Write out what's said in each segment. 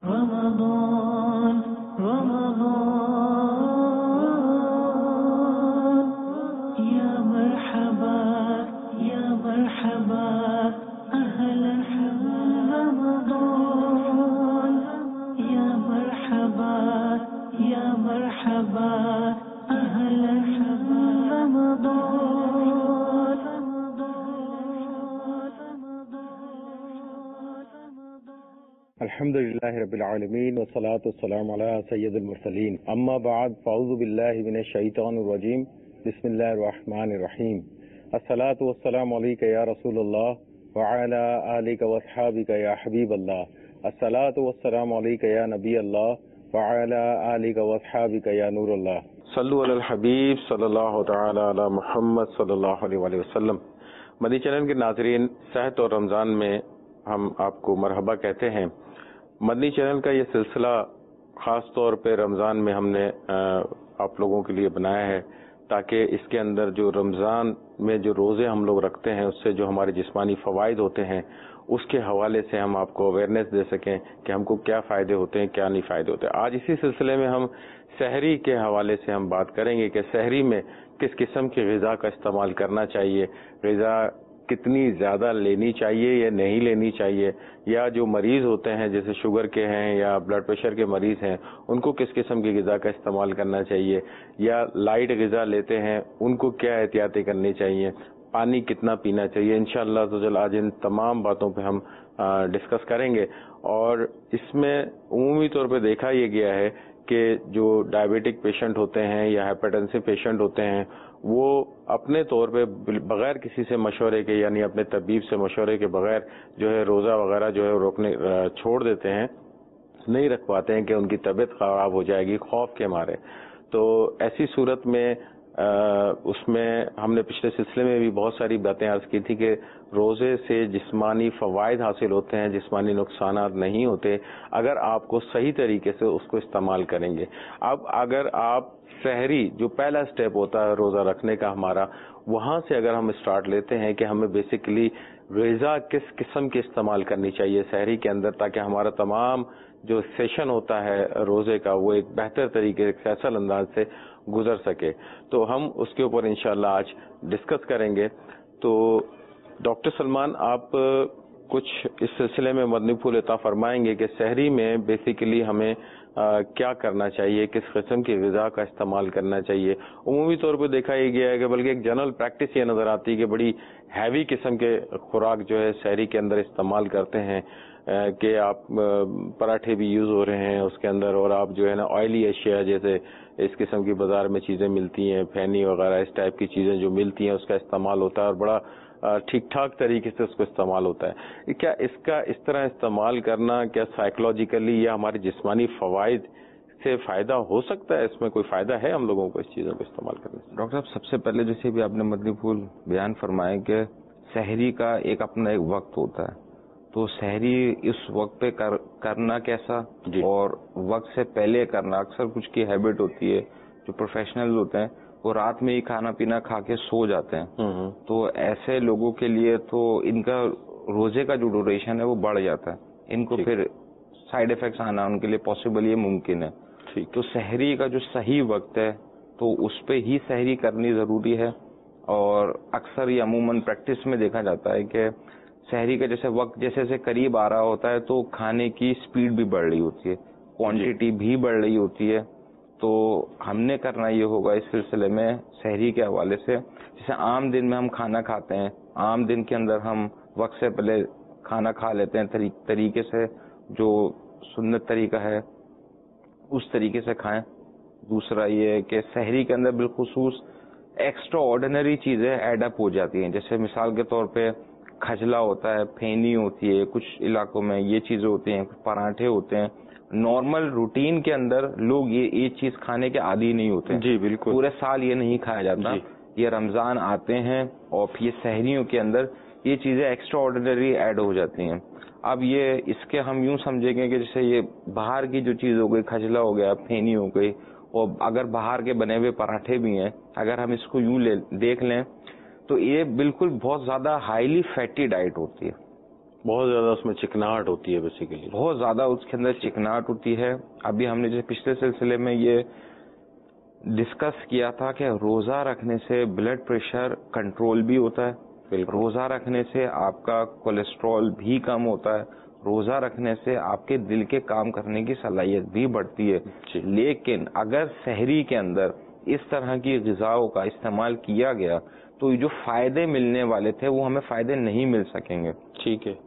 رمضان رمضان يا مرحبا يا مرحبا أهلا رمضان يا مرحبا يا مرحبا أهلا رمضان. الحمد لله رب العالمين والصلاة والسلام على سيد المرسلين اما بعد فاعوذ بالله من الشيطان الرجيم بسم الله الرحمن الرحيم الصلاة والسلام عليك يا رسول الله وعلى آلك واصحابك يا حبيب الله الصلاة والسلام عليك يا نبي الله وعلى آلك واصحابك يا نور الله صلوا على الحبيب صلی اللہ تعالی علی محمد صلی اللہ علیہ وآلہ وسلم. مدنی چینل کے ناظرین، صحت اور رمضان میں ہم آپ کو مرحبا کہتے ہیں. مدنی چینل کا یہ سلسلہ خاص طور پہ رمضان میں ہم نے آپ لوگوں کے لیے بنایا ہے تاکہ اس کے اندر جو رمضان میں جو روزے ہم لوگ رکھتے ہیں اس سے جو ہمارے جسمانی فوائد ہوتے ہیں اس کے حوالے سے ہم آپ کو اویئرنیس دے سکیں کہ ہم کو کیا فائدے ہوتے ہیں کیا نہیں فائدے ہوتے ہیں. آج اسی سلسلے میں ہم سحری کے حوالے سے ہم بات کریں گے کہ سحری میں کس قسم کی غذا کا استعمال کرنا چاہیے، غذا کتنی زیادہ لینی چاہیے یا نہیں لینی چاہیے، یا جو مریض ہوتے ہیں جیسے شوگر کے ہیں یا بلڈ پریشر کے مریض ہیں ان کو کس قسم کی غذا کا استعمال کرنا چاہیے، یا لائٹ غذا لیتے ہیں ان کو کیا احتیاطیں کرنی چاہیے، پانی کتنا پینا چاہیے. انشاءاللہ تو آج ان تمام باتوں پہ ہم ڈسکس کریں گے. اور اس میں عمومی طور پہ دیکھا یہ گیا ہے کہ جو ڈائبیٹک پیشنٹ ہوتے ہیں یا ہائپرٹینسو پیشنٹ ہوتے ہیں وہ اپنے طور پہ بغیر کسی سے مشورے کے، یعنی اپنے طبیب سے مشورے کے بغیر جو ہے روزہ وغیرہ جو ہے روکنے چھوڑ دیتے ہیں، نہیں رکھ پاتے ہیں کہ ان کی طبیعت خراب ہو جائے گی خوف کے مارے. تو ایسی صورت میں اس میں ہم نے پچھلے سلسلے میں بھی بہت ساری باتیں عرض کی تھی کہ روزے سے جسمانی فوائد حاصل ہوتے ہیں، جسمانی نقصانات نہیں ہوتے اگر آپ کو صحیح طریقے سے اس کو استعمال کریں گے. اب اگر آپ سحری جو پہلا سٹیپ ہوتا ہے روزہ رکھنے کا ہمارا، وہاں سے اگر ہم اسٹارٹ لیتے ہیں کہ ہمیں بیسیکلی غذا کس قسم کی استعمال کرنی چاہیے سحری کے اندر تاکہ ہمارا تمام جو سیشن ہوتا ہے روزے کا وہ ایک بہتر طریقے سے فیصل انداز سے گزر سکے، تو ہم اس کے اوپر انشاءاللہ آج ڈسکس کریں گے. تو ڈاکٹر سلمان، آپ کچھ اس سلسلے میں مدنی پھول عطا فرمائیں گے کہ سحری میں بیسیکلی ہمیں کیا کرنا چاہیے، کس قسم کی غذا کا استعمال کرنا چاہیے. عمومی طور پہ دیکھا یہ گیا ہے کہ بلکہ ایک جنرل پریکٹس یہ نظر آتی ہے کہ بڑی ہیوی قسم کے خوراک جو ہے سحری کے اندر استعمال کرتے ہیں کہ آپ پراٹھے بھی یوز ہو رہے ہیں اس کے اندر، اور آپ جو ہے نا آئلی اشیاء جیسے اس قسم کی بازار میں چیزیں ملتی ہیں، پھینی وغیرہ اس ٹائپ کی چیزیں جو ملتی ہیں اس کا استعمال ہوتا ہے اور بڑا ٹھیک ٹھاک طریقے سے اس کو استعمال ہوتا ہے. کیا اس کا اس طرح استعمال کرنا کیا سائیکولوجیکلی یا ہمارے جسمانی فوائد سے فائدہ ہو سکتا ہے؟ اس میں کوئی فائدہ ہے ہم لوگوں کو اس چیزوں کو استعمال کرنے سے؟ ڈاکٹر صاحب، سب سے پہلے جیسے بھی آپ نے مدنی پھول بیان فرمائے کہ سحری کا ایک اپنا ایک وقت ہوتا ہے، تو سحری اس وقت پہ کرنا کیسا جی. اور وقت سے پہلے کرنا، اکثر کچھ کی ہیبٹ ہوتی ہے جو پروفیشنل ہوتے ہیں وہ رات میں ہی کھانا پینا کھا کے سو جاتے ہیں، تو ایسے لوگوں کے لیے تو ان کا روزے کا جو ڈیوریشن ہے وہ بڑھ جاتا ہے، ان کو پھر سائیڈ ایفیکٹس آنا ان کے لیے پاسبل یہ ممکن ہے. تو سحری کا جو صحیح وقت ہے تو اس پہ ہی سحری کرنی ضروری ہے. اور اکثر یہ عموماً پریکٹس میں دیکھا جاتا ہے کہ سحری کا جیسے وقت جیسے قریب آ رہا ہوتا ہے تو کھانے کی سپیڈ بھی بڑھ رہی ہوتی ہے، کوانٹٹی بھی بڑھ رہی ہوتی ہے. تو ہم نے کرنا یہ ہوگا اس سلسلے میں سحری کے حوالے سے، جیسے عام دن میں ہم کھانا کھاتے ہیں، عام دن کے اندر ہم وقت سے پہلے کھانا کھا لیتے ہیں، طریقے سے جو سنت طریقہ ہے اس طریقے سے کھائیں. دوسرا یہ کہ سحری کے اندر بالخصوص ایکسٹرا آرڈینری چیزیں ایڈ اپ ہو جاتی ہیں، جیسے مثال کے طور پہ کھجلا ہوتا ہے، پھینی ہوتی ہے، کچھ علاقوں میں یہ چیزیں ہوتی ہیں، کچھ پراٹھے ہوتے ہیں. نارمل روٹین کے اندر لوگ یہ چیز کھانے کے عادی نہیں ہوتے. جی بالکل، پورے سال یہ نہیں کھایا جاتا. یہ رمضان آتے ہیں اور یہ سحریوں کے اندر یہ چیزیں ایکسٹرا آرڈینری ایڈ ہو جاتی ہیں. اب یہ اس کے ہم یوں سمجھیں گے کہ جیسے یہ باہر کی جو چیز ہو گئی، کھجلا ہو گیا، پھینی ہو گئی، اور اگر باہر کے بنے ہوئے پراٹھے بھی ہیں، اگر ہم اس کو یوں دیکھ لیں تو یہ بالکل بہت زیادہ ہائیلی فیٹی ڈائٹ ہوتی ہے. بہت زیادہ اس میں چکناہٹ ہوتی ہے بیسیکلی, بہت زیادہ اس کے اندر چکناہٹ ہوتی ہے. ابھی ہم نے جیسے پچھلے سلسلے میں یہ ڈسکس کیا تھا کہ روزہ رکھنے سے بلڈ پریشر کنٹرول بھی ہوتا ہے, روزہ رکھنے سے آپ کا کولیسٹرول بھی کم ہوتا ہے, روزہ رکھنے سے آپ کے دل کے کام کرنے کی صلاحیت بھی بڑھتی ہے. لیکن اگر سحری کے اندر اس طرح کی غذاؤں کا استعمال کیا گیا تو جو فائدے ملنے والے تھے وہ ہمیں فائدے نہیں مل سکیں گے. ٹھیک ہے.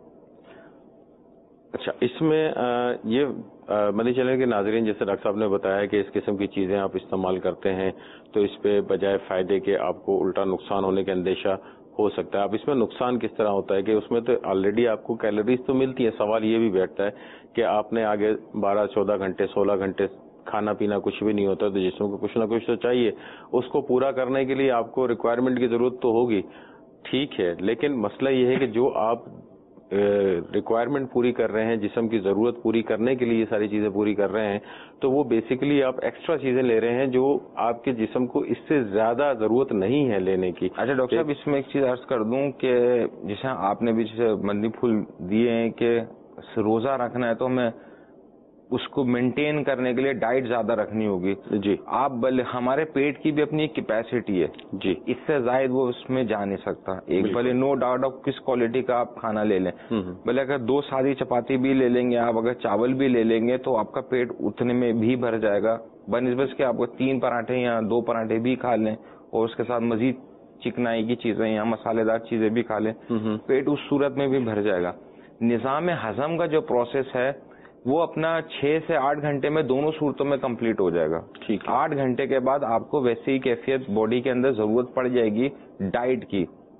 اچھا, اس میں یہ مدنی چینل کے ناظرین, جیسے ڈاکٹر صاحب نے بتایا کہ اس قسم کی چیزیں آپ استعمال کرتے ہیں تو اس پہ بجائے فائدے کے آپ کو الٹا نقصان ہونے کا اندیشہ ہو سکتا ہے. اب اس میں نقصان کس طرح ہوتا ہے کہ اس میں تو آلریڈی آپ کو کیلوریز تو ملتی ہیں, سوال یہ بھی بیٹھتا ہے کہ آپ نے آگے 12-14 گھنٹے 16 گھنٹے کھانا پینا کچھ بھی نہیں ہوتا, تو جسم کو کچھ نہ کچھ تو چاہیے. اس کو پورا کرنے کے لیے آپ کو ریکوائرمنٹ کی ضرورت تو ہوگی, ٹھیک ہے, لیکن مسئلہ یہ ہے کہ جو آپ ریکوائرمنٹ پوری کر رہے ہیں, جسم کی ضرورت پوری کرنے کے لیے یہ ساری چیزیں پوری کر رہے ہیں, تو وہ بیسیکلی آپ ایکسٹرا چیزیں لے رہے ہیں جو آپ کے جسم کو اس سے زیادہ ضرورت نہیں ہے لینے کی. اچھا ڈاکٹر صاحب, اس میں ایک چیز عرض کر دوں کہ جیسے آپ نے بھی جیسے مدنی پھول دیے ہیں کہ روزہ رکھنا ہے تو ہمیں اس کو مینٹین کرنے کے لیے ڈائٹ زیادہ رکھنی ہوگی. جی, آپ ہمارے پیٹ کی بھی اپنی ایک کیپیسٹی ہے, جی, اس سے زائد وہ اس میں جا نہیں سکتا. ایک بھلے نو ڈاؤٹ آپ کس کوالٹی کا آپ کھانا لے لیں, بھلے اگر 2 سادی چپاتی بھی لے لیں گے آپ, اگر چاول بھی لے لیں گے تو آپ کا پیٹ اتنے میں بھی بھر جائے گا, بنسبت کہ آپ کو 3 پراٹھے یا 2 پراٹھے بھی کھا لیں اور اس کے ساتھ مزید چکنائی کی چیزیں یا مسالے دار چیزیں بھی کھا لیں, پیٹ اس صورت میں بھی بھر جائے گا. نظام ہضم کا جو پروسیس ہے وہ اپنا 6 سے 8 گھنٹے میں دونوں صورتوں میں کمپلیٹ ہو جائے گا. 8 گھنٹے کے بعد آپ کو ویسی ہی کیفیت باڈی کے اندر ضرورت پڑ جائے گی ڈائٹ کی.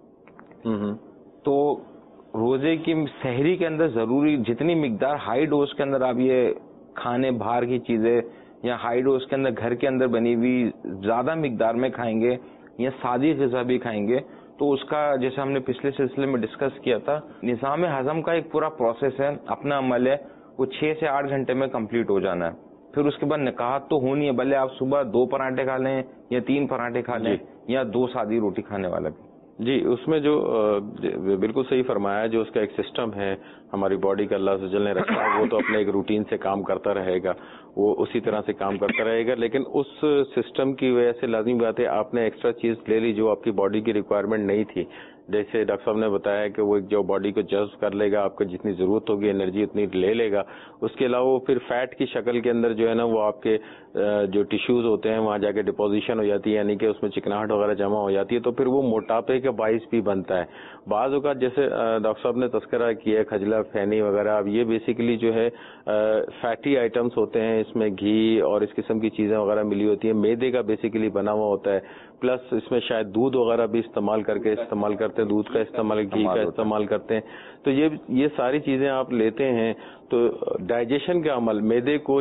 تو روزے کی سحری کے اندر ضروری جتنی مقدار ہائی ڈوز کے اندر آپ یہ کھانے باہر کی چیزیں یا ہائی ڈوز کے اندر گھر کے اندر بنی ہوئی زیادہ مقدار میں کھائیں گے یا سادی غذا بھی کھائیں گے تو اس کا جیسے ہم نے پچھلے سلسلے میں ڈسکس کیا تھا, نظام ہضم کا ایک پورا پروسیس ہے, اپنا عمل ہے, وہ 6 سے 8 گھنٹے میں کمپلیٹ ہو جانا ہے. پھر اس کے بعد نکاحت تو ہونی ہے, بھلے آپ صبح 2 پراٹھے کھا لیں یا 3 پراٹھے کھا لیں یا 2 سادی روٹی کھانے والا بھی. جی, اس میں جو بالکل صحیح فرمایا ہے, جو اس کا ایک سسٹم ہے ہماری باڈی کا اللہ سے نے رکھا ہے, وہ تو اپنے ایک روٹین سے کام کرتا رہے گا, وہ اسی طرح سے کام کرتا رہے گا. لیکن اس سسٹم کی وجہ سے لازمی بات ہے آپ نے ایکسٹرا چیز لے لی جو آپ کی باڈی کی ریکوائرمنٹ نہیں تھی. جیسے ڈاکٹر صاحب نے بتایا کہ وہ جو باڈی کو جذب کر لے گا, آپ کو جتنی ضرورت ہوگی انرجی اتنی لے لے گا. اس کے علاوہ وہ پھر فیٹ کی شکل کے اندر جو ہے نا وہ آپ کے جو ٹیشوز ہوتے ہیں وہاں جا کے ڈپوزیشن ہو جاتی ہے, یعنی کہ اس میں چکناہٹ وغیرہ جمع ہو جاتی ہے, تو پھر وہ موٹاپے کا باعث بھی بنتا ہے. بعض اوقات جیسے ڈاکٹر صاحب نے تذکرہ کیا ہے کھجلا فینی وغیرہ, اب یہ بیسیکلی جو ہے فیٹی آئٹمس ہوتے ہیں, اس میں گھی اور اس قسم کی چیزیں وغیرہ ملی ہوتی ہیں, میدے کا بیسیکلی بنا ہوا ہوتا ہے, پلس اس میں شاید دودھ وغیرہ بھی استعمال کرتے ہیں, دودھ کا استعمال, گھی کا استعمال کرتے ہیں. تو یہ ساری چیزیں آپ لیتے ہیں تو ڈائجیشن کا عمل, میدے کو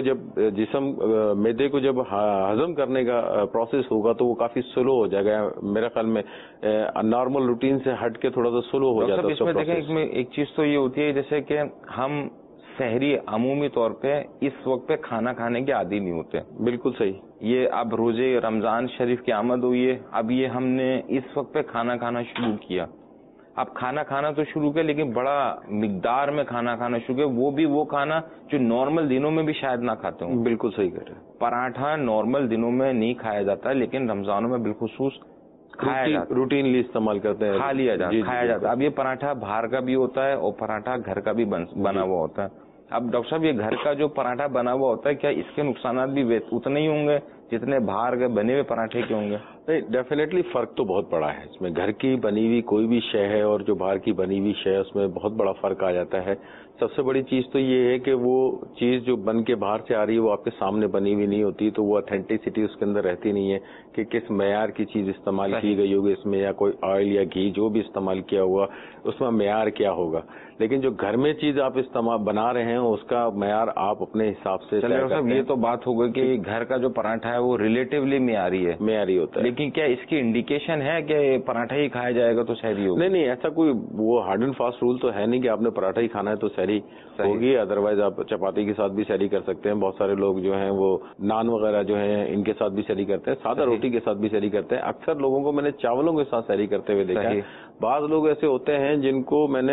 جب ہضم کرنے کا پروسیس ہوگا تو وہ کافی سلو ہو جائے گا میرے خیال میں, نارمل روٹین سے ہٹ کے تھوڑا سا سلو ہو جاتا ہے. اس میں دیکھیں ایک چیز تو یہ ہوتی ہے جیسے کہ ہم سحری عمومی طور پہ اس وقت پہ کھانا کھانے کے عادی نہیں ہوتے. بالکل صحیح. یہ اب روزے رمضان شریف کی آمد ہوئی ہے, اب یہ ہم نے اس وقت پہ کھانا کھانا شروع کیا. اب کھانا کھانا تو شروع کیا لیکن بڑا مقدار میں کھانا کھانا شروع کیا, وہ بھی وہ کھانا جو نارمل دنوں میں بھی شاید نہ کھاتے ہوں. بالکل صحیح کہہ رہے ہیں. پراٹھا نارمل دنوں میں نہیں کھایا جاتا لیکن رمضانوں میں بالخصوص کھایا جاتا, روٹینلی استعمال کرتے ہیں, کھا لیا جاتا, کھایا جاتا. اب یہ پراٹھا باہر کا بھی ہوتا ہے اور پراٹھا گھر کا بھی بنا ہوا ہوتا ہے. اب ڈاکٹر صاحب یہ گھر کا جو پراٹھا بنا ہوا ہوتا ہے کیا اس کے نقصانات بھی اتنے ہی ہوں گے جتنے باہر کے بنے ہوئے پراٹھے کے ہوں گے؟ نہیں, ڈیفینیٹلی فرق تو بہت بڑا ہے اس میں. گھر کی بنی ہوئی کوئی بھی شے ہے اور جو باہر کی بنی ہوئی شے ہے اس میں بہت بڑا فرق آ جاتا ہے. سب سے بڑی چیز تو یہ ہے کہ وہ چیز جو بن کے باہر سے آ رہی ہے وہ آپ کے سامنے بنی ہوئی نہیں ہوتی, تو وہ اتھینٹسٹی اس کے اندر رہتی نہیں ہے کہ کس معیار کی چیز استعمال کی گئی ہوگی اس میں, یا کوئی آئل یا گھی جو بھی استعمال کیا ہوا اس میں معیار کیا ہوگا. لیکن جو گھر میں چیز آپ استعمال بنا رہے ہیں اس کا معیار آپ اپنے حساب سے. یہ تو بات ہو گئی کہ گھر کا جو پراٹھا ہے وہ ریلیٹیولی معیاری ہے, معیاری ہوتا ہے. لیکن کیا اس کی انڈیکیشن ہے کہ پراٹھا ہی کھایا جائے گا تو سحری ہوگی؟ نہیں, ایسا کوئی وہ ہارڈ اینڈ فاسٹ رول تو ہے نہیں کہ آپ نے پراٹھا ہی کھانا ہے تو سحری ہوگی. ادروائز آپ چپاتی کے ساتھ بھی سحری کر سکتے ہیں. بہت سارے لوگ جو ہیں وہ نان وغیرہ جو ہیں ان کے ساتھ بھی سحری کرتے ہیں, سادہ روٹی کے ساتھ بھی سحری کرتے ہیں. اکثر لوگوں کو میں نے چاولوں کے ساتھ سحری کرتے ہوئے دیکھا ہے. بعض لوگ ایسے ہوتے ہیں جن کو میں نے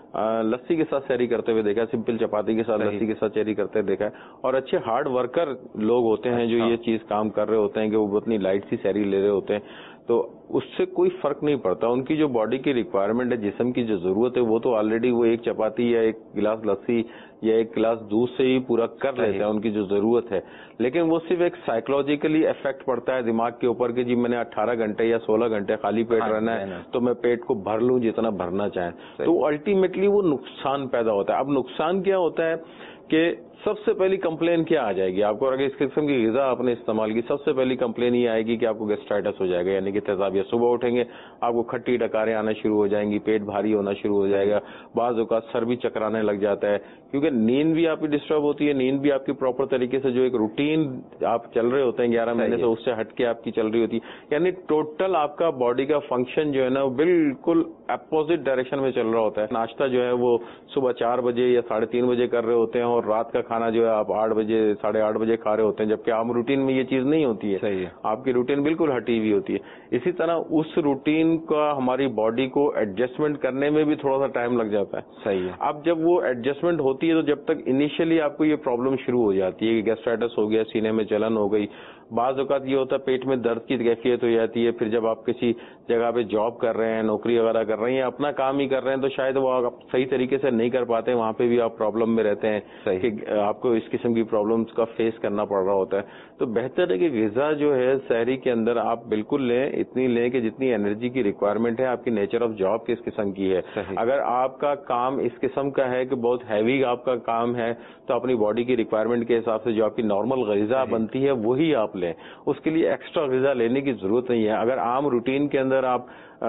لسی کے ساتھ سحری کرتے ہوئے دیکھا ہے, سمپل چپاتی کے ساتھ لسی کے ساتھ سحری کرتے دیکھا ہے. اور اچھے ہارڈ ورکر لوگ ہوتے ہیں جو یہ چیز کام کر رہے ہوتے ہیں کہ وہ اتنی لائٹ سی سحری لے رہے ہوتے ہیں, تو اس سے کوئی فرق نہیں پڑتا. ان کی جو باڈی کی ریکوائرمنٹ ہے, جسم کی جو ضرورت ہے, وہ تو آلریڈی وہ ایک چپاتی یا ایک گلاس لسی یا ایک گلاس دودھ سے ہی پورا کر لیتے ہیں ان کی جو ضرورت ہے. لیکن وہ صرف ایک سائیکولوجیکلی افیکٹ پڑتا ہے دماغ کے اوپر کہ جی میں نے 18 گھنٹے یا 16 گھنٹے خالی پیٹ رہنا ہے تو میں پیٹ کو بھر لوں جتنا بھرنا چاہیں, تو الٹیمیٹلی وہ نقصان پیدا ہوتا ہے. اب نقصان کیا ہوتا ہے کہ سب سے پہلی کمپلین کیا آ جائے گی آپ کو, اگر اس قسم کی غذا آپ نے استعمال کی, سب سے پہلی کمپلین یہ آئے گی کہ آپ کو گیسٹرائٹس ہو جائے گا, یعنی کہ تیزابیت. صبح اٹھیں گے آپ کو کھٹی ڈکاریں آنا شروع ہو جائیں گی, پیٹ بھاری ہونا شروع ہو جائے گا, بعض اوقات سر بھی چکرانے لگ جاتا ہے, کیونکہ نیند بھی آپ کی ڈسٹرب ہوتی ہے. نیند بھی آپ کی پراپر طریقے سے جو ایک روٹین آپ چل رہے ہوتے ہیں 11 مہینے سے, اس سے ہٹ کے آپ کی چل رہی ہوتی ہے. یعنی ٹوٹل آپ کا باڈی کا فنکشن جو ہے نا وہ بالکل اپوزٹ ڈائریکشن میں چل رہا ہوتا ہے. ناشتہ جو ہے وہ صبح 4 بجے یا 3:30 بجے کر رہے ہوتے ہیں, اور رات کا کھانا جو ہے آپ 8 بجے 8:30 بجے کھا رہے ہوتے ہیں, جبکہ عام روٹین میں یہ چیز نہیں ہوتی ہے. آپ کی روٹین بالکل ہٹی ہوئی ہوتی ہے. اسی طرح اس روٹین کا ہماری باڈی کو ایڈجسٹمنٹ کرنے میں بھی تھوڑا سا ٹائم لگ جاتا ہے. صحیح ہے. اب جب وہ ایڈجسٹمنٹ ہوتی ہے تو جب تک انیشلی آپ کو یہ پرابلم شروع ہو جاتی ہے کہ گیسٹرائٹس ہو گیا, سینے میں جلن ہو گئی, بعض اوقات یہ ہوتا ہے پیٹ میں درد کی کیفیت ہو جاتی ہے. پھر جب آپ کسی جگہ پہ جاب کر رہے ہیں, نوکری وغیرہ کر رہے ہیں, اپنا کام ہی کر رہے ہیں, تو شاید وہ آپ صحیح طریقے سے نہیں کر پاتے, وہاں پہ بھی آپ پرابلم میں رہتے ہیں کہ آپ کو اس قسم کی پرابلمس کا فیس کرنا پڑ رہا ہوتا ہے. تو بہتر ہے کہ غذا جو ہے سحری کے اندر آپ بالکل لیں, اتنی لیں کہ جتنی انرجی کی ریکوائرمنٹ ہے, آپ کی نیچر آف جاب کس قسم کی ہے. اگر آپ کا کام اس قسم کا ہے کہ بہت ہیوی آپ کا کام ہے, تو اپنی باڈی کی ریکوائرمنٹ کے حساب سے جو آپ کی نارمل غذا بنتی ہے وہی آپ لیں. اس کے لیے ایکسٹرا غذا لینے کی ضرورت نہیں ہے. اگر عام روٹین کے اندر آپ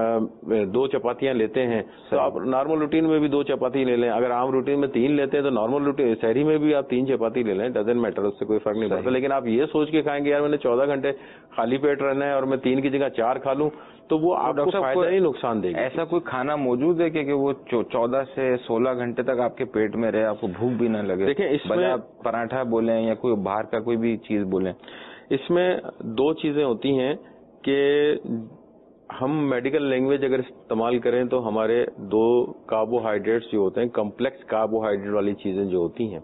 2 چپاتیاں لیتے ہیں تو آپ نارمل روٹین میں بھی 2 چپاتی لے لیں. اگر عام روٹین میں 3 لیتے ہیں تو نارمل روٹین سحری میں بھی آپ 3 چپاتی لے لیں, ڈزنٹ میٹر, اس سے کوئی فرق نہیں پڑتا. لیکن آپ یہ سوچ کے کھائیں گے یار میں نے 14 گھنٹے خالی پیٹ رہنا ہے اور میں 3 کی جگہ 4 کھا لوں, تو وہ آپ کو فائدہ نہیں نقصان دے گا. ایسا کوئی کھانا موجود ہے کہ وہ 14 سے 16 گھنٹے تک آپ کے پیٹ میں رہے, آپ کو بھوک بھی نہ لگے؟ دیکھیں اس میں آپ پراٹھا بولیں یا کوئی باہر کا کوئی بھی چیز بولیں, اس میں 2 چیزیں ہوتی ہیں کہ ہم میڈیکل لینگویج اگر استعمال کریں تو ہمارے 2 کاربوہائیڈریٹس جو ہوتے ہیں, کمپلیکس کاربوہائیڈریٹ والی چیزیں جو ہوتی ہیں,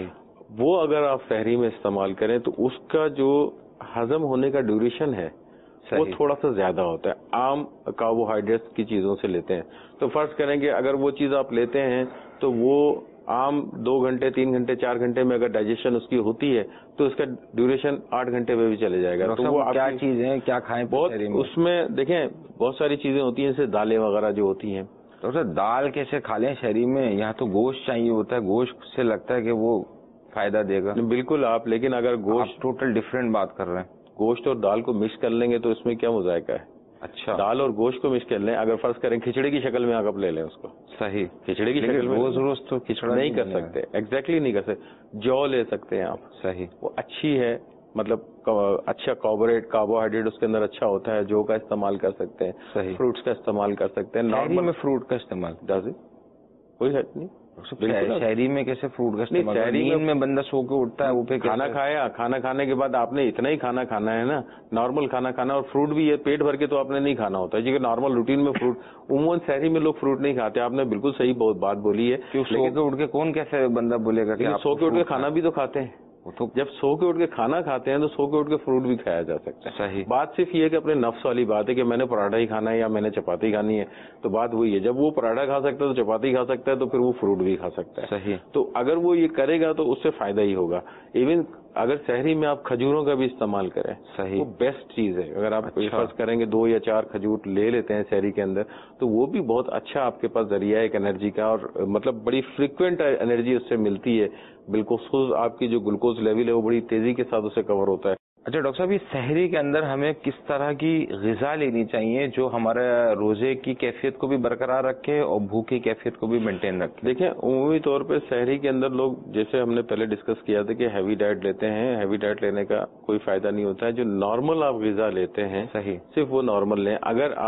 وہ اگر آپ سحری میں استعمال کریں تو اس کا جو ہضم ہونے کا ڈیوریشن ہے وہ تھوڑا سا زیادہ ہوتا ہے عام کاربوہائیڈریٹس کی چیزوں سے لیتے ہیں. تو فرض کریں کہ اگر وہ چیز آپ لیتے ہیں تو وہ عام 2 گھنٹے 3 گھنٹے 4 گھنٹے میں اگر ڈائجیشن اس کی ہوتی ہے تو اس کا ڈیوریشن 8 گھنٹے میں بھی چلے جائے گا. تو وہ کیا چیزیں کیا کھائیں؟ بہت اس میں دیکھیں بہت ساری چیزیں ہوتی ہیں, جیسے دالیں وغیرہ جو ہوتی ہیں. تو سر دال کیسے کھا لیں شہری میں؟ یہاں تو گوشت چاہیے ہوتا ہے, گوشت سے لگتا ہے کہ وہ فائدہ دے گا. بالکل آپ, لیکن اگر گوشت ٹوٹل ڈفرینٹ بات کر رہے ہیں, گوشت اور دال کو مکس کر لیں گے تو اس میں کیا مذائقہ ہے. اچھا, دال دال اور گوشت کو مکس کر لیں, اگر فرض کریں کھچڑی کی شکل میں آپ لے لیں اس کو, صحیح, کھچڑی کی شکل میں روز روز تو کھچڑا نہیں کر سکتے, ایگزیکٹلی نہیں کر سکتے. جو لے سکتے ہیں آپ, صحیح, وہ اچھی ہے, مطلب اچھا کاربوہائیڈریٹ اس کے اندر اچھا ہوتا ہے, جو کا استعمال کر سکتے ہیں. صحیح, فروٹس کا استعمال کر سکتے ہیں. نارمل میں فروٹ کا استعمال کوئی حد نہیں. شہری میں کیسے فروٹ کا استعمال؟ شہری میں بندہ سو کے اٹھتا ہے, وہ پہ کھانا کھایا, کھانا کھانے کے بعد آپ نے اتنا ہی کھانا کھانا ہے نا, نارمل کھانا کھانا, اور فروٹ بھی ہے پیٹ بھر کے تو آپ نے نہیں کھانا ہوتا ہے, کیونکہ نارمل روٹین میں فروٹ عموماً شہری میں لوگ فروٹ نہیں کھاتے. آپ نے بالکل صحیح بات بولی ہے. سو کے اٹھ کے کون کیسے بندہ بولے گا کہ سو کے اٹھ کے کھانا بھی تو کھاتے ہیں. جب سو کے اٹھ کے کھانا کھاتے ہیں تو سو کے اٹھ کے فروٹ بھی کھایا جا سکتا ہے. صحیح. بات صرف یہ ہے کہ اپنے نفس والی بات ہے کہ میں نے پراٹھا ہی کھانا ہے یا میں نے چپاتی کھانی ہے, تو بات وہی ہے. جب وہ پراٹھا کھا سکتا ہے تو چپاتی کھا سکتا ہے, تو پھر وہ فروٹ بھی کھا سکتا ہے. صحیح. تو اگر وہ یہ کرے گا تو اس سے فائدہ ہی ہوگا. ایون اگر شہری میں آپ کھجوروں کا بھی استعمال کریں, صحیح, وہ بیسٹ چیز ہے. اگر آپ فرض کریں گے 2 یا 4 کھجور لے لیتے ہیں شہری کے اندر, تو وہ بھی بہت اچھا آپ کے پاس ذریعہ ہے ایک انرجی کا, اور مطلب بڑی فریکوینٹ انرجی اس سے ملتی ہے. بالخصوص آپ کی جو گلوکوز لیول ہے وہ بڑی تیزی کے ساتھ اسے کور ہوتا ہے. اچھا ڈاکٹر صاحب, یہ سحری کے اندر ہمیں کس طرح کی غذا لینی چاہیے جو ہمارے روزے کی کیفیت کو بھی برقرار رکھے اور بھوک کی کیفیت کو بھی مینٹین رکھے؟ دیکھیں عمومی طور پہ سحری کے اندر لوگ, جیسے ہم نے پہلے ڈسکس کیا تھا کہ ہیوی ڈائٹ لیتے ہیں, ہیوی ڈائٹ لینے کا کوئی فائدہ نہیں ہوتا ہے. جو نارمل آپ غذا لیتے ہیں, صحیح, صرف وہ نارمل لیں. اگر آپ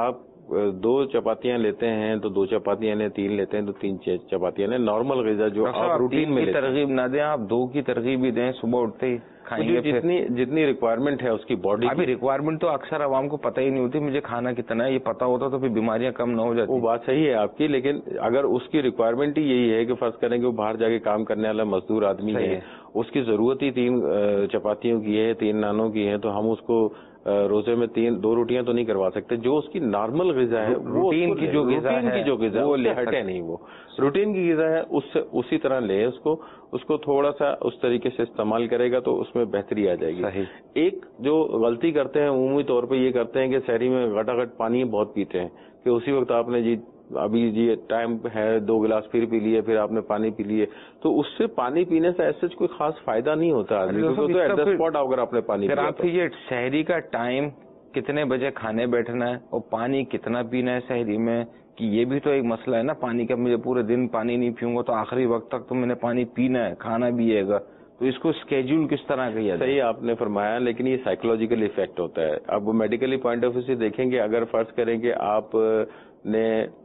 دو چپاتیاں لیتے ہیں تو 2 چپاتیاں لیں، 3 لیتے ہیں تو 3 چپاتیاں لیں. نارمل غذا جو آپ روٹین میں لیتے ہیں. ترغیب نہ دیں آپ، 2 کی ترغیب ہی دیں، صبح اٹھتے ہی کھائیں گے. جتنی ریکوائرمنٹ ہے اس کی باڈی ابھی ریکوائرمنٹ تو اکثر عوام کو پتہ ہی نہیں ہوتی مجھے کھانا کتنا ہے. یہ پتہ ہوتا تو پھر بیماریاں کم نہ ہو جاتی. وہ بات صحیح ہے آپ کی، لیکن اگر اس کی ریکوائرمنٹ ہی یہی ہے کہ فرض کریں کہ وہ باہر جا کے کام کرنے والا مزدور آدمی ہے، اس کی ضرورت ہی 3 چپاتیوں کی ہے، 3 نانوں کی ہے، تو ہم اس کو روزے میں 2 روٹیاں تو نہیں کروا سکتے. جو اس کی نارمل غذا ہے، روٹین کی جو غذا ہے وہ ہٹے نہیں. وہ روٹین کی غذا ہے، اس سے اسی طرح لے اس کو تھوڑا سا اس طریقے سے استعمال کرے گا تو اس میں بہتری آ جائے گی. صحیح. ایک جو غلطی کرتے ہیں عمومی طور پہ یہ کرتے ہیں کہ سحری میں گھٹا پانی بہت پیتے ہیں کہ اسی وقت آپ نے ابھی ٹائم ہے 2 گلاس پھر پی لیے، پھر آپ نے پانی پی لیے، تو اس سے پانی پینے سے ایسے کوئی خاص فائدہ نہیں ہوتا آدمی کو. تو ایٹ دا اسپاٹ اگر آپ نے پانی پیا آپ یہ سحری کا ٹائم کتنے بجے کھانے بیٹھنا ہے اور پانی کتنا پینا ہے سحری میں، کہ یہ بھی تو ایک مسئلہ ہے نا. پانی کا مجھے پورے دن پانی نہیں پیوں گا تو آخری وقت تک تو میں نے پانی پینا ہے، کھانا بھی ہے گا، تو اس کو اسکیڈول کس طرح کیا جائے؟ صحیح آپ نے فرمایا، لیکن یہ سائیکولوجیکل ایفیکٹ ہوتا ہے. اب میڈیکلی پوائنٹ آف ویو سے دیکھیں گے، اگر فرض کریں کہ آپ نے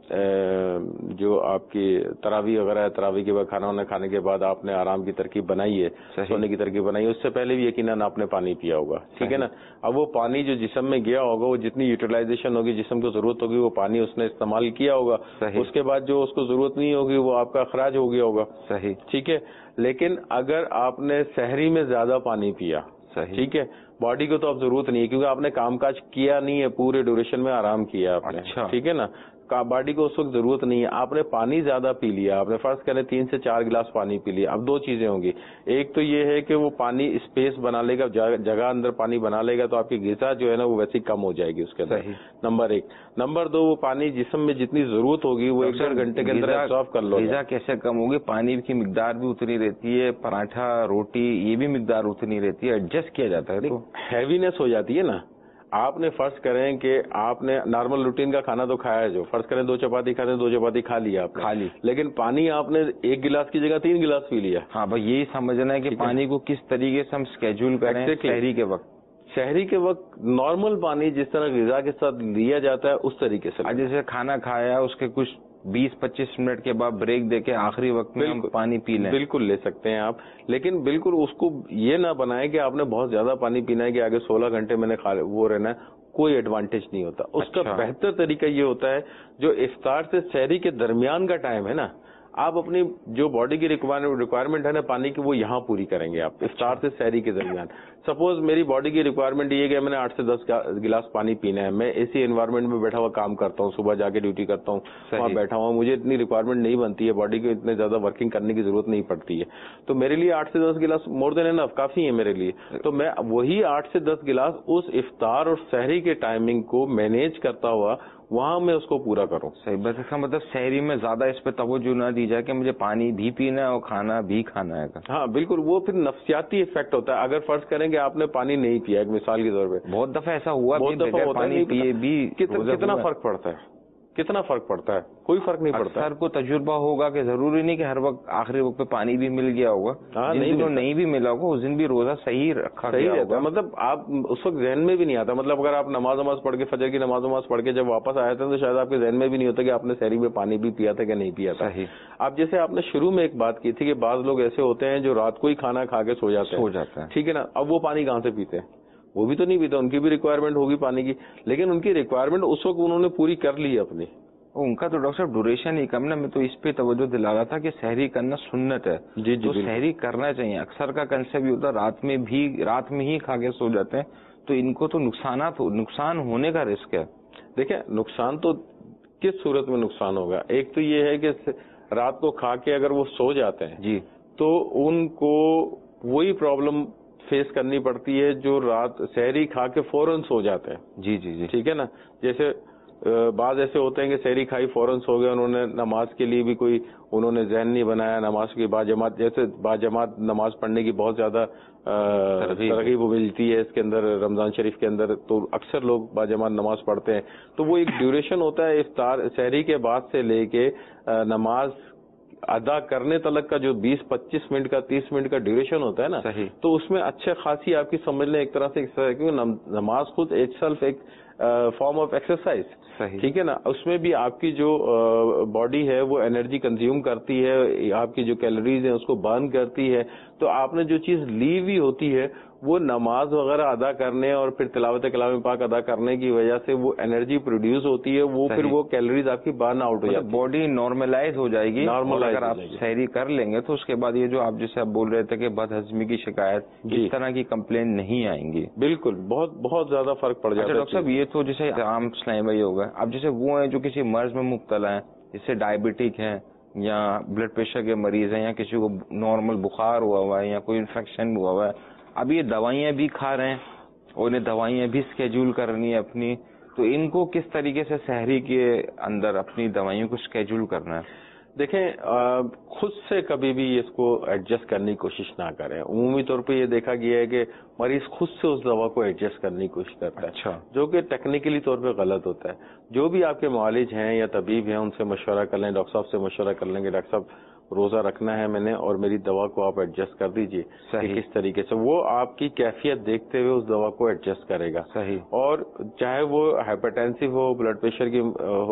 جو آپ کی تراویح وغیرہ ہے، تراویح کے بعد کھانا وانا کھانے کے بعد آپ نے آرام کی ترکیب بنائی ہے، سونے کی ترکیب بنائی ہے، اس سے پہلے بھی یقیناً آپ نے پانی پیا ہوگا، ٹھیک ہے نا. اب وہ پانی جو جسم میں گیا ہوگا، وہ جتنی یوٹیلائزیشن ہوگی، جسم کو ضرورت ہوگی، وہ پانی اس نے استعمال کیا ہوگا. اس کے بعد جو اس کو ضرورت نہیں ہوگی وہ آپ کا اخراج ہو گیا ہوگا. صحیح. ٹھیک ہے. لیکن اگر آپ نے سحری میں زیادہ پانی پیا، ٹھیک ہے، باڈی کو تو اب ضرورت نہیں ہے کیونکہ آپ نے کام کاج کیا نہیں ہے، پورے ڈیوریشن میں آرام کیا آپ نے، ٹھیک ہے نا. باڈی کو اس وقت ضرورت نہیں ہے، آپ نے پانی زیادہ پی لیا، آپ نے فرض کریں 3 سے 4 گلاس پانی پی لیا. اب 2 چیزیں ہوں گی، ایک تو یہ ہے کہ وہ پانی اسپیس بنا لے گا، جگہ اندر پانی بنا لے گا، تو آپ کی غذا جو ہے نا وہ ویسی کم ہو جائے گی اس کے اندر. نمبر 1. نمبر 2، وہ پانی جسم میں جتنی ضرورت ہوگی وہ 1-1.5 گھنٹے کے اندر ایبزارب کر لو. غذا کیسے کم ہوگی؟ پانی کی مقدار بھی اتنی رہتی ہے، پراٹھا روٹی یہ بھی مقدار اتنی رہتی ہے، ایڈجسٹ کیا جاتا ہے تو ہیوینس ہو جاتی ہے نا. آپ نے فرض کریں کہ آپ نے نارمل روٹین کا کھانا تو کھایا، جو فرض کریں 2 چپاتی کھاتے ہیں، 2 چپاتی کھا لیا آپ نے، کھا لی، لیکن پانی آپ نے 1 گلاس کی جگہ 3 گلاس پی لیا. ہاں بھائی یہی سمجھنا ہے کہ پانی کو کس طریقے سے ہم اسکیڈول کریں. سحری کے وقت نارمل پانی جس طرح غذا کے ساتھ لیا جاتا ہے اس طریقے سے، جیسے کھانا کھایا اس کے کچھ 20-25 منٹ کے بعد بریک دے کے آخری وقت میں ہم پانی پی لیں. بالکل لے سکتے ہیں آپ، لیکن بالکل اس کو یہ نہ بنائیں کہ آپ نے بہت زیادہ پانی پینا ہے کہ آگے 16 گھنٹے میں نے وہ رہنا ہے. کوئی ایڈوانٹیج نہیں ہوتا. اس کا بہتر طریقہ یہ ہوتا ہے جو افطار سے سحری کے درمیان کا ٹائم ہے نا، آپ اپنی جو باڈی کی ریکوائرمنٹ ہے نا پانی کی وہ یہاں پوری کریں گے آپ افطار سے سحری کے درمیان. سپوز میری باڈی کی ریکوائرمنٹ یہ ہے کہ میں نے 8 سے 10 گلاس پانی پینا ہے، میں اسی انوائرمنٹ میں بیٹھا ہوا کام کرتا ہوں، صبح جا کے ڈیوٹی کرتا ہوں، وہاں بیٹھا ہوا، مجھے اتنی ریکوائرمنٹ نہیں بنتی ہے، باڈی کو اتنے زیادہ ورکنگ کرنے کی ضرورت نہیں پڑتی ہے، تو میرے لیے 8 سے 10 گلاس مور دین انف کافی ہے میرے لیے. تو میں وہی 8 سے 10 گلاس اس افطار اور سحری کے ٹائمنگ کو مینیج کرتا ہوا وہاں میں اس کو پورا کروں. صحیح. بس اس کا مطلب سحری میں زیادہ اس پہ توجہ نہ دی جائے کہ مجھے پانی بھی پینا ہے اور کھانا بھی کھانا ہے. ہاں بالکل، وہ پھر نفسیاتی ایفیکٹ ہوتا ہے. اگر فرض کریں کہ آپ نے پانی نہیں پیا، ایک مثال کے طور پہ بہت دفعہ ایسا ہوا، بہت دفعہ ہوتا ہے، کتنا فرق پڑتا ہے، کتنا فرق پڑتا ہے؟ کوئی فرق نہیں پڑتا. سر کو تجربہ ہوگا کہ ضروری نہیں کہ ہر وقت آخری وقت پہ پانی بھی مل گیا ہوگا، نہیں بھی ملا ہوگا اس دن بھی روزہ صحیح رکھا صحیح رہتا ہے. مطلب آپ اس وقت ذہن میں بھی نہیں آتا، مطلب اگر آپ نماز پڑھ کے فجر کی نماز پڑھ کے جب واپس آئے تھے تو شاید آپ کے ذہن میں بھی نہیں ہوتا کہ آپ نے سحری میں پانی بھی پیا تھا کہ نہیں پیا تھا. اب جیسے آپ نے شروع میں ایک بات کی تھی کہ بعض لوگ ایسے ہوتے ہیں جو رات کو ہی کھانا کھا کے سو جاتے ہیں، ٹھیک ہے نا. اب وہ پانی کہاں سے پیتے ہیں؟ وہ بھی تو نہیں پیتا، ان کی بھی ریکوائرمنٹ ہوگی پانی کی، لیکن ان کی ریکوائرمنٹ اس وقت انہوں نے پوری کر لی اپنی. ان کا تو ڈاکٹر صاحب ڈیوریشن ہی کم نا. میں تو اس پہ توجہ دلا رہا تھا کہ سحری کرنا سنت ہے. جی تو سحری کرنا چاہیے. اکثر کا کنسیپٹ یہ ہوتا ہے رات میں ہی کھا کے سو جاتے ہیں، تو ان کو تو نقصان ہونے کا رسک ہے. دیکھیں نقصان تو کس صورت میں نقصان ہوگا؟ ایک تو یہ ہے کہ رات کو کھا کے اگر وہ سو جاتے ہیں جی تو ان کو وہی پرابلم فیس کرنی پڑتی ہے جو رات سحری کھا کے فوراً سو جاتے ہیں. جی جی جی ٹھیک ہے نا. جیسے بعض ایسے ہوتے ہیں کہ سحری کھائی فوراً سو گئے، انہوں نے نماز کے لیے بھی کوئی انہوں نے ذہن نہیں بنایا، نماز کی باجماعت جیسے باجماعت نماز پڑھنے کی بہت زیادہ ترغیب ملتی ہے اس کے اندر رمضان شریف کے اندر، تو اکثر لوگ باجماعت نماز پڑھتے ہیں. تو وہ ایک ڈیوریشن ہوتا ہے افطار سحری کے بعد سے لے کے نماز ادا کرنے تلک کا جو 20-25 منٹ کا 30 منٹ کا ڈیوریشن ہوتا ہے نا، تو اس میں اچھے خاصی آپ کی سمجھ لیں ایک طرح سے کیونکہ نماز خود ایک फॉर्म ऑफ एक्सरसाइज, صحیح. ٹھیک ہے نا. اس میں بھی آپ کی جو باڈی ہے وہ انرجی کنزیوم کرتی ہے, آپ کی جو کیلوریز ہیں اس کو برن کرتی ہے. تو آپ نے جو چیز لی ہوئی ہوتی ہے وہ نماز وغیرہ ادا کرنے اور پھر تلاوت کلام پاک ادا کرنے کی وجہ سے وہ انرجی پروڈیوس ہوتی ہے, وہ پھر وہ کیلوریز آپ کی برن آؤٹ ہو جاتی ہے, باڈی نارملائز ہو جائے گی. نارملائز اگر آپ سحری کر لیں گے تو اس کے بعد یہ جو آپ جیسے آپ بول رہے تھے کہ بد ہضمی کی شکایت, اس طرح کی کمپلین نہیں آئیں گی. بالکل, بہت بہت زیادہ فرق پڑ جاتا ہے. ڈاکٹر صاحب یہ تو جیسے عام اسلامی بھائی ہوگا, اب جیسے وہ ہیں جو کسی مرض میں مبتلا ہیں, جیسے ڈائبٹک ہیں یا بلڈ پریشر کے مریض ہیں یا کسی کو نارمل بخار ہوا ہے یا کوئی انفیکشن ہوا ہے, اب یہ دوائیاں بھی کھا رہے ہیں اور انہیں دوائیاں بھی اسکیجول کرنی ہے اپنی, تو ان کو کس طریقے سے سحری کے اندر اپنی دوائیوں کو اسکیجول کرنا ہے؟ دیکھیں, خود سے کبھی بھی اس کو ایڈجسٹ کرنے کی کوشش نہ کریں. عمومی طور پہ یہ دیکھا گیا ہے کہ مریض خود سے اس دوا کو ایڈجسٹ کرنے کی کوشش کرتا ہے, اچھا, جو کہ ٹیکنیکلی طور پہ غلط ہوتا ہے. جو بھی آپ کے معالج ہیں یا طبیب ہیں ان سے مشورہ کر لیں, ڈاکٹر صاحب سے مشورہ کر لیں گے ڈاکٹر صاحب روزہ رکھنا ہے میں نے اور میری دوا کو آپ ایڈجسٹ کر دیجئے کہ کس طریقے سے, وہ آپ کی کیفیت دیکھتے ہوئے اس دوا کو ایڈجسٹ کرے گا. صحیح. اور چاہے وہ ہائپرٹینسو ہو, بلڈ پریشر کی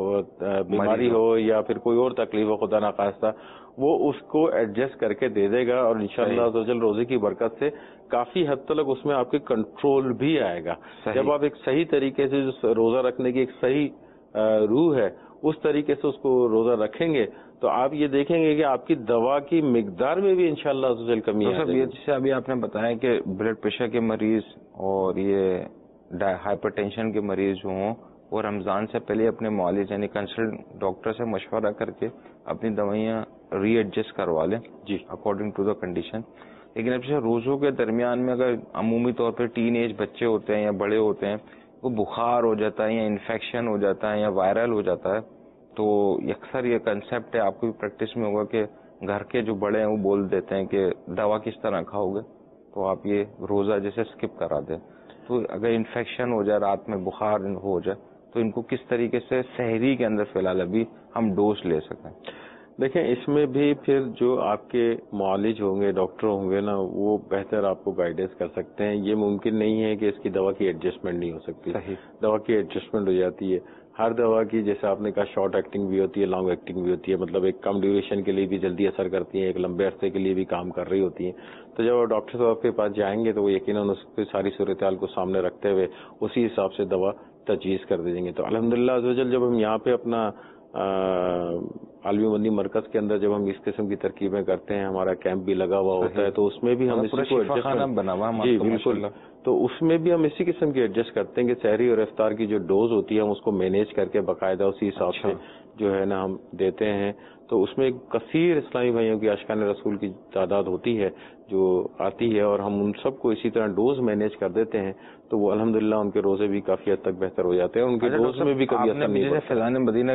بیماری ہو یا پھر کوئی اور تکلیف ہو خدا نخواستہ, وہ اس کو ایڈجسٹ کر کے دے دے گا اور انشاءاللہ عز و جل روزے کی برکت سے کافی حد تک اس میں آپ کے کنٹرول بھی آئے گا. جب آپ ایک صحیح طریقے سے جو روزہ رکھنے کی ایک صحیح روح ہے اس طریقے سے اس کو روزہ رکھیں گے تو آپ یہ دیکھیں گے کہ آپ کی دوا کی مقدار میں بھی انشاءاللہ عز و جل کمی آئے گی. جیسے ابھی آپ نے بتایا کہ بلڈ پریشر کے مریض اور یہ ہائپر ٹینشن کے مریض جو ہوں وہ رمضان سے پہلے اپنے معالج یعنی کنسلٹ ڈاکٹر سے مشورہ کر کے اپنی دوائیاں ری ایڈجسٹ کروا لیں جی اکارڈنگ ٹو دا کنڈیشن. لیکن اب جیسے روزوں کے درمیان میں اگر عمومی طور پہ ٹین ایج بچے ہوتے ہیں یا بڑے ہوتے ہیں, وہ بخار ہو جاتا ہے یا انفیکشن ہو جاتا ہے یا وائرل ہو جاتا ہے, تو اکثر یہ کنسیپٹ ہے آپ کو بھی پریکٹس میں ہوگا کہ گھر کے جو بڑے ہیں وہ بول دیتے ہیں کہ دوا کس طرح کھاؤ گے تو آپ یہ روزہ جیسے اسکپ کرا دیں. تو اگر انفیکشن ہو جائے, رات میں بخار ہو جائے, تو ان کو کس طریقے سے سحری کے اندر فی الحال ابھی ہم ڈوز لے سکیں؟ دیکھیں, اس میں بھی پھر جو آپ کے معالج ہوں گے, ڈاکٹر ہوں گے نا, وہ بہتر آپ کو گائیڈنس کر سکتے ہیں. یہ ممکن نہیں ہے کہ اس کی دوا کی ایڈجسٹمنٹ نہیں ہو سکتی. صحیح. دوا کی ایڈجسٹمنٹ ہو جاتی ہے. ہر دوا کی جیسے آپ نے کہا شارٹ ایکٹنگ بھی ہوتی ہے, لانگ ایکٹنگ بھی ہوتی ہے, مطلب ایک کم ڈیوریشن کے لیے بھی جلدی اثر کرتی ہیں, ایک لمبے عرصے کے لیے بھی کام کر رہی ہوتی ہیں. تو جب آپ ڈاکٹر صاحب کے پاس جائیں گے تو وہ یقیناً اس کی ساری صورتحال کو سامنے رکھتے ہوئے اسی حساب سے دوا تجویز کر دیں گے. تو الحمدللہ عز و جل جب ہم یہاں پہ اپنا عالمی مندی مرکز کے اندر جب ہم اس قسم کی ترکیبیں کرتے ہیں, ہمارا کیمپ بھی لگا ہوا ہوتا ہے, تو اس میں بھی ہم اسی کو ایڈجسٹ بنا ہوا جی بالکل, تو اس میں بھی ہم اسی قسم کی ایڈجسٹ کرتے ہیں کہ سحری اور افطار کی جو ڈوز ہوتی ہے ہم اس کو مینیج کر کے باقاعدہ اسی حساب سے جو ہے نا ہم دیتے ہیں. تو اس میں کثیر اسلامی بھائیوں کی عاشقان رسول کی تعداد ہوتی ہے جو آتی ہے اور ہم ان سب کو اسی طرح ڈوز مینیج کر دیتے ہیں, تو وہ الحمدللہ ان کے روزے بھی کافی حد تک بہتر ہو جاتے ہیں, ان کے ڈوز میں بھی کبھی اثر نہیں پڑتا. فیضان مدینہ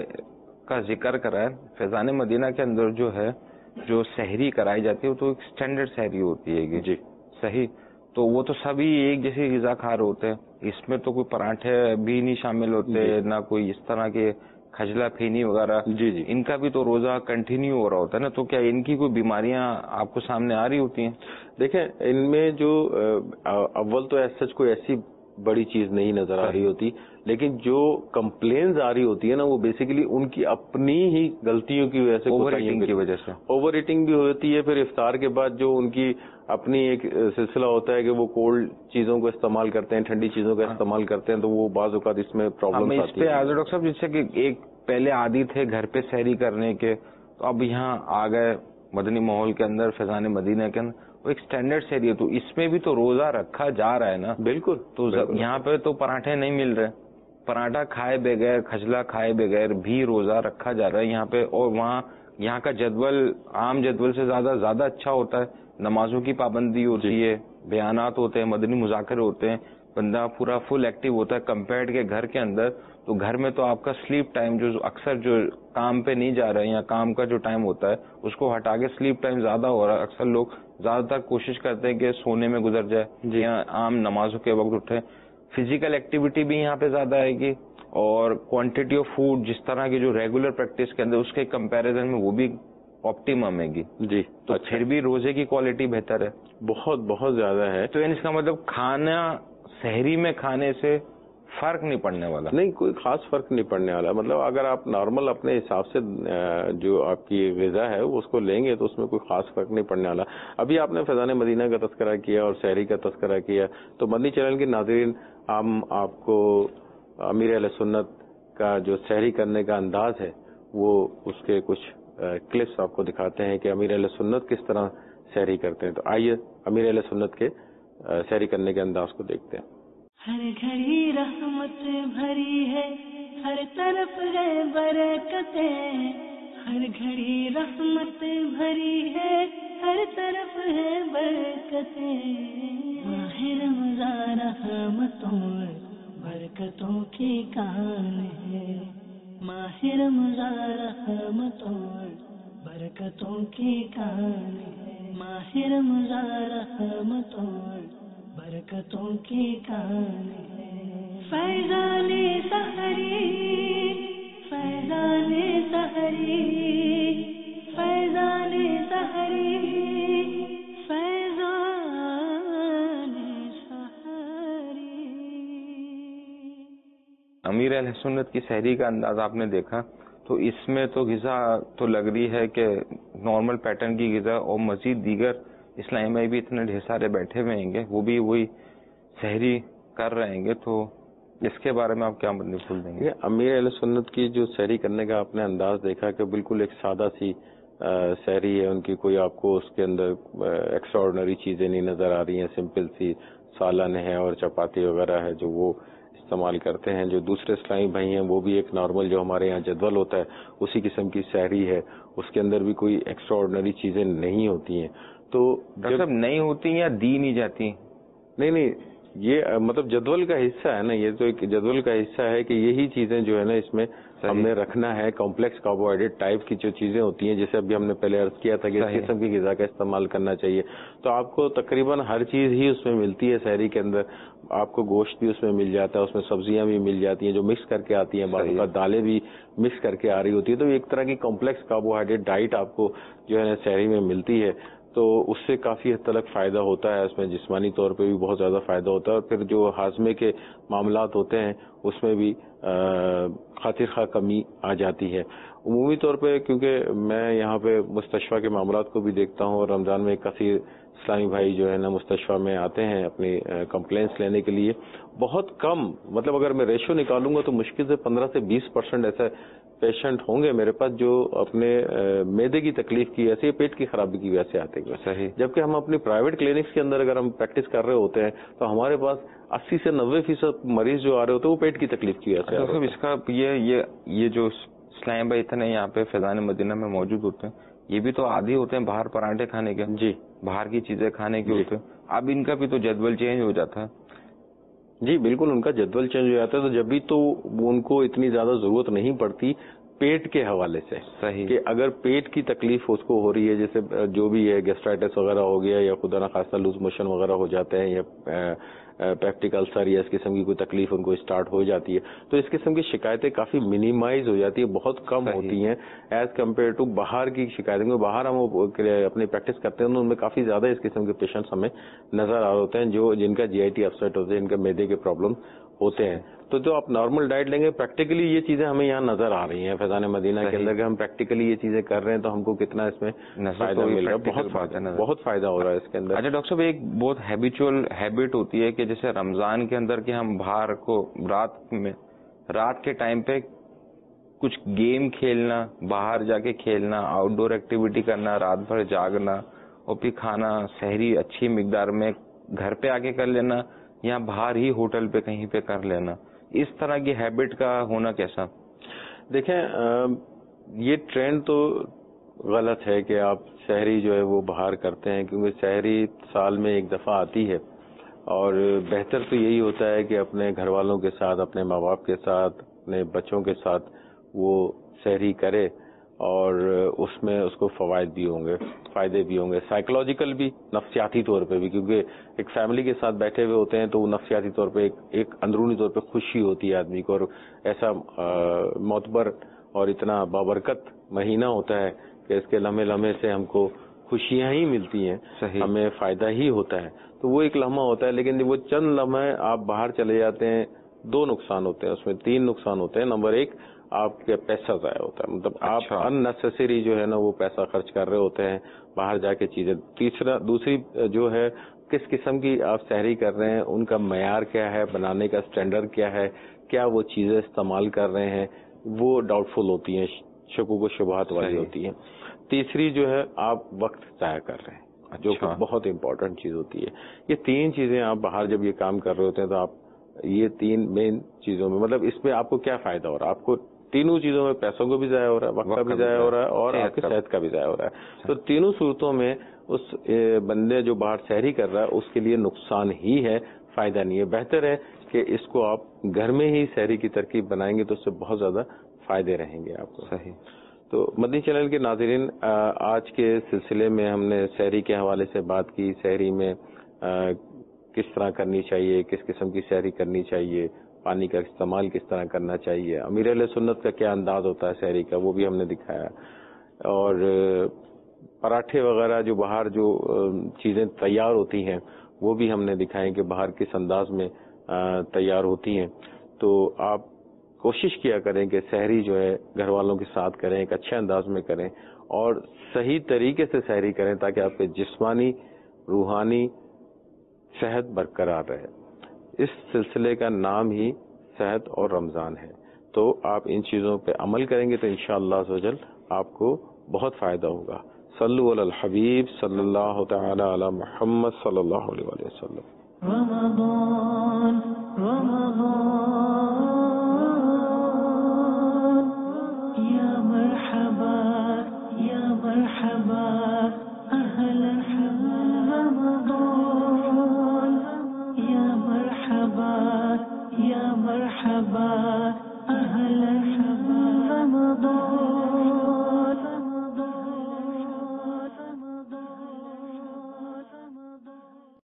کا ذکر کرا ہے, فیضان مدینہ کے اندر جو ہے جو سحری کرائی جاتی ہے وہ تو ایک اسٹینڈرڈ سحری ہوتی ہے جی صحیح. تو وہ تو سبھی ایک جیسے غذا کھا رہے ہوتے ہیں, اس میں تو کوئی پراٹھے بھی نہیں شامل ہوتے نہ کوئی اس طرح کے کھجلا پھینی وغیرہ. جی ان کا بھی تو روزہ کنٹینیو ہو رہا ہوتا ہے نا, تو کیا ان کی کوئی بیماریاں آپ کو سامنے آ رہی ہوتی ہیں؟ دیکھیں, ان میں جو اول تو ایز سچ کوئی ایسی بڑی چیز نہیں نظر آ رہی ہوتی, لیکن جو کمپلینز آ رہی ہوتی ہے نا وہ بیسیکلی ان کی اپنی ہی غلطیوں کی وجہ سے, اوور ایٹنگ کی وجہ سے. اوور ایٹنگ بھی ہوتی ہے, پھر افطار کے بعد جو ان کی اپنی ایک سلسلہ ہوتا ہے کہ وہ کولڈ چیزوں کو استعمال کرتے ہیں, ٹھنڈی چیزوں کا استعمال کرتے ہیں, تو وہ بعض اوقات اس میں پرابلم آتی ہے. ڈاکٹر صاحب جیسے کہ ایک پہلے عادی تھے گھر پہ سحری کرنے کے, تو اب یہاں آ گئے مدنی ماحول کے اندر, فیضان مدینہ کے اندر وہ ایک اسٹینڈرڈ سحری ہے, تو اس میں بھی تو روزہ رکھا جا رہا ہے نا. بالکل. تو یہاں پہ تو پراٹھے نہیں مل رہے, پراٹھا کھائے بغیر, کھجلا کھائے بغیر بھی روزہ رکھا جا رہا ہے یہاں پہ, اور وہاں یہاں کا جدول عام جدول سے زیادہ اچھا ہوتا ہے. نمازوں کی پابندی ہوتی ہے, بیانات ہوتے ہیں, مدنی مذاکرے ہوتے ہیں, بندہ پورا فل ایکٹیو ہوتا ہے کمپیئرڈ کے گھر کے اندر. تو گھر میں تو آپ کا سلیپ ٹائم جو اکثر جو کام پہ نہیں جا رہے ہیں یا کام کا جو ٹائم ہوتا ہے اس کو ہٹا کے سلیپ ٹائم زیادہ ہو رہا ہے. اکثر لوگ زیادہ تر کوشش کرتے ہیں کہ سونے میں گزر جائے یا عام نمازوں کے وقت اٹھے. فزیکل ایکٹیویٹی بھی یہاں پہ زیادہ آئے گی, اور کوانٹٹی آف فوڈ جس طرح کی جو ریگولر پریکٹس کے اندر اس کے کمپیریزن میں وہ بھی آپٹیمم ہے گی جی. تو پھر بھی روزے کی کوالٹی بہتر ہے, بہت زیادہ ہے. تو اس کا مطلب کھانا سحری میں کھانے سے فرق نہیں پڑنے والا. نہیں, کوئی خاص فرق نہیں پڑنے والا. مطلب اگر آپ نارمل اپنے حساب سے جو آپ کی غذا ہے اس کو لیں گے تو اس میں کوئی خاص فرق نہیں پڑنے والا. ابھی آپ نے فیضان مدینہ کا تذکرہ کیا اور سحری کا تذکرہ کیا, تو مدنی چینل کے ناظرین ہم آپ کو امیر اہل سنت کا جو سحری کرنے کا انداز ہے وہ اس کے کچھ کلپس آپ کو دکھاتے ہیں کہ امیر اہل سنت کس طرح سحری کرتے ہیں. تو آئیے امیر اہل سنت کے سحری کرنے کے انداز کو دیکھتے ہیں. ہر گھڑی رحمت بھری ہے, ہر طرف ہے برکتیں, ہر گھڑی رحمت بھری ہے, ہر طرف ہے برکتیں. ماہ رمضان رحمتوں برکتوں کی کان ہے, ماہ رمضان رحمتوں برکتوں کی کان ہے, ماہ رمضان رحمتوں برکتوں کی کان ہے. فیضان سحری, فیضان سحری, فیضان سحری, فیضان سحری. امیر اہل سنت کی سحری کا انداز آپ نے دیکھا, تو اس میں تو غذا تو لگ رہی ہے کہ نارمل پیٹرن کی غذا, اور مزید دیگر اسلامی میں بھی اتنے ڈھیر سارے بیٹھے ہوئے ہیں گے, وہ بھی وہی سحری کر رہے ہیں گے. تو اس کے بارے میں آپ کیا مطلب بھول دیں گے؟ امیر اہل سنت کی جو سحری کرنے کا آپ نے انداز دیکھا کہ بالکل ایک سادہ سی سحری ہے ان کی, کوئی آپ کو اس کے اندر ایکسٹرا آرڈنری چیزیں نہیں نظر آ رہی ہیں, سمپل سی سالن ہے اور چپاتی وغیرہ ہے جو وہ استعمال کرتے ہیں. جو دوسرے اسلامی بھائی ہیں وہ بھی ایک نارمل جو ہمارے یہاں جدول ہوتا ہے اسی قسم کی سحری ہے, اس کے اندر بھی کوئی ایکسٹرا آرڈنری چیزیں نہیں ہوتی ہیں. تو جب نہیں ہوتی یا دی نہیں جاتی؟ نہیں, یہ مطلب جدول کا حصہ ہے نا, یہ تو ایک جدول کا حصہ ہے کہ یہی چیزیں جو ہے نا اس میں ہم نے رکھنا ہے. کمپلیکس کاربوہائیڈریٹ ٹائپ کی جو چیزیں ہوتی ہیں, جیسے ابھی ہم نے پہلے عرض کیا تھا کہ اس قسم کی غذا کا استعمال کرنا چاہیے, تو آپ کو تقریباً ہر چیز ہی اس میں ملتی ہے سحری کے اندر. آپ کو گوشت بھی اس میں مل جاتا ہے, اس میں سبزیاں بھی مل جاتی ہیں جو مکس کر کے آتی ہیں, بعض اوقات دالیں بھی مکس کر کے آ رہی ہوتی ہے. تو ایک طرح کی کمپلیکس کاربوہائیڈریٹ ڈائٹ آپ کو جو ہے نا سحری میں ملتی ہے, تو اس سے کافی حد تک فائدہ ہوتا ہے. اس میں جسمانی طور پہ بھی بہت زیادہ فائدہ ہوتا ہے, اور پھر جو ہاضمے کے معاملات ہوتے ہیں اس میں بھی خاطر خواہ کمی آ جاتی ہے. عمومی طور پہ کیونکہ میں یہاں پہ مستشفیٰ کے معاملات کو بھی دیکھتا ہوں, اور رمضان میں کثیر اسلامی بھائی جو ہے نا مستشفیٰ میں آتے ہیں اپنی کمپلینس لینے کے لیے. بہت کم, مطلب اگر میں ریشو نکالوں گا تو مشکل سے 15 سے 20% ایسا پیشنٹ ہوں گے میرے پاس جو اپنے معدے کی تکلیف کی وجہ سے, پیٹ کی خرابی کی وجہ سے آتے ہیں. صحیح. جبکہ ہم اپنی پرائیویٹ کلینکس کے اندر اگر ہم پریکٹس کر رہے ہوتے ہیں تو ہمارے پاس 80 سے 90% مریض جو آ رہے ہوتے ہیں وہ پیٹ کی تکلیف کی وجہ سے. اس کا یہ جو اسلام بھائی اتنے یہاں پہ فیضان مدینہ میں موجود ہوتے ہیں, یہ بھی تو عادی ہوتے ہیں باہر پراٹھے کھانے کے, جی, باہر کی چیزیں کھانے کے ہوتے ہیں. اب ان کا بھی تو جدول چینج ہو جاتا ہے. جی بالکل, ان کا جدول چینج ہو جاتا ہے, تو جب بھی تو ان کو اتنی زیادہ ضرورت نہیں پڑتی پیٹ کے حوالے سے. صحیح. کہ اگر پیٹ کی تکلیف اس کو ہو رہی ہے, جیسے جو بھی ہے گیسٹرائٹس وغیرہ ہو گیا, یا خدا نخواستہ لوز موشن وغیرہ ہو جاتے ہیں, یا پیپٹک السر یا اس قسم کی کوئی تکلیف ان کو اسٹارٹ ہو جاتی ہے, تو اس قسم کی شکایتیں کافی منیمائز ہو جاتی ہے, بہت کم ہوتی ہیں ایز کمپیئر ٹو باہر کی شکایتیں. باہر ہم اپنی پریکٹس کرتے ہیں ان میں کافی زیادہ اس قسم کے پیشنٹس ہمیں نظر آ رہے ہوتے ہیں جن کا GIT اپسیٹ ہوتے ہیں, جن کا معدے کے پرابلم ہوتے ہیں. تو جو آپ نارمل ڈائٹ لیں گے, پریکٹیکلی یہ چیزیں ہمیں یہاں نظر آ رہی ہیں فیضان مدینہ کے اندر, کہ ہم پریکٹیکلی یہ چیزیں کر رہے ہیں تو ہم کو کتنا اس میں فائدہ مل رہا ہے, بہت فائدہ ہو رہا ہے اس کے اندر. اچھا ڈاکٹر صاحب, ایک بہت ہیبیچول ہیبٹ ہوتی ہے کہ جیسے رمضان کے اندر کہ ہم باہر کو رات کے ٹائم پہ کچھ گیم کھیلنا, باہر جا کے کھیلنا, آؤٹ ڈور ایکٹیویٹی کرنا, رات بھر جاگنا, اور پھر کھانا سحری اچھی مقدار میں گھر پہ آ کے کر لینا یا باہر ہی ہوٹل پہ کہیں پہ کر لینا, اس طرح کی ہیبٹ کا ہونا کیسا؟ دیکھیں, یہ ٹرینڈ تو غلط ہے کہ آپ سحری جو ہے وہ باہر کرتے ہیں, کیونکہ سحری سال میں ایک دفعہ آتی ہے, اور بہتر تو یہی ہوتا ہے کہ اپنے گھر والوں کے ساتھ, اپنے ماں باپ کے ساتھ, اپنے بچوں کے ساتھ وہ سحری کرے, اور اس میں اس کو فوائد بھی ہوں گے, فائدے بھی ہوں گے, سائیکولوجیکل بھی, نفسیاتی طور پہ بھی, کیونکہ ایک فیملی کے ساتھ بیٹھے ہوئے ہوتے ہیں تو وہ نفسیاتی طور پہ ایک اندرونی طور پہ خوشی ہوتی ہے آدمی کو, اور ایسا معتبر اور اتنا بابرکت مہینہ ہوتا ہے کہ اس کے لمحے لمحے سے ہم کو خوشیاں ہی ملتی ہیں, ہمیں فائدہ ہی ہوتا ہے. تو وہ ایک لمحہ ہوتا ہے, لیکن وہ چند لمحے آپ باہر چلے جاتے ہیں دو نقصان ہوتے ہیں اس میں، 3 نقصان ہوتے ہیں. نمبر 1 آپ کا پیسہ ضائع ہوتا ہے، مطلب آپ ان نیسیسری جو ہے نا وہ پیسہ خرچ کر رہے ہوتے ہیں باہر جا کے چیزیں. دوسری جو ہے کس قسم کی آپ سحری کر رہے ہیں، ان کا معیار کیا ہے، بنانے کا سٹینڈرڈ کیا ہے، کیا وہ چیزیں استعمال کر رہے ہیں، وہ ڈاؤٹ فل ہوتی ہیں، شکوک و شبہات والی ہوتی ہیں. تیسری جو ہے آپ وقت ضائع کر رہے ہیں، جو کہ بہت امپورٹنٹ چیز ہوتی ہے. یہ 3 چیزیں آپ باہر جب یہ کام کر رہے ہوتے ہیں تو آپ یہ 3 مین چیزوں میں، مطلب اس میں آپ کو کیا فائدہ ہو رہا ہے؟ آپ کو تینوں چیزوں میں پیسوں کو بھی ضائع ہو رہا ہے، وقت کا بھی ضائع ہو رہا ہے، اور آپ کی صحت کا بھی ضائع ہو رہا ہے. تو تینوں صورتوں میں اس بندے جو باہر سحری کر رہا ہے اس کے لیے نقصان ہی ہے، فائدہ نہیں ہے. بہتر ہے کہ اس کو آپ گھر میں ہی سحری کی ترکیب بنائیں گے تو اس سے بہت زیادہ فائدے رہیں گے آپ کو. صحیح. تو مدنی چینل کے ناظرین، آج کے سلسلے میں ہم نے سحری کے حوالے سے بات کی. سحری میں کس طرح کرنی چاہیے، کس قسم کی سحری کرنی چاہیے، پانی کا استعمال کس طرح کرنا چاہیے، امیر اہل سنت کا کیا انداز ہوتا ہے سحری کا، وہ بھی ہم نے دکھایا. اور پراٹھے وغیرہ جو باہر جو چیزیں تیار ہوتی ہیں وہ بھی ہم نے دکھائے کہ باہر کس انداز میں تیار ہوتی ہیں. تو آپ کوشش کیا کریں کہ سحری جو ہے گھر والوں کے ساتھ کریں، ایک اچھے انداز میں کریں اور صحیح طریقے سے سحری کریں تاکہ آپ کے جسمانی روحانی صحت برقرار رہے. اس سلسلے کا نام ہی صحت اور رمضان ہے. تو آپ ان چیزوں پہ عمل کریں گے تو انشاءاللہ عز و جل آپ کو بہت فائدہ ہوگا. صلو علی الحبیب صلی اللہ تعالی علی محمد صلی اللہ علیہ وسلم. رمضان رمضان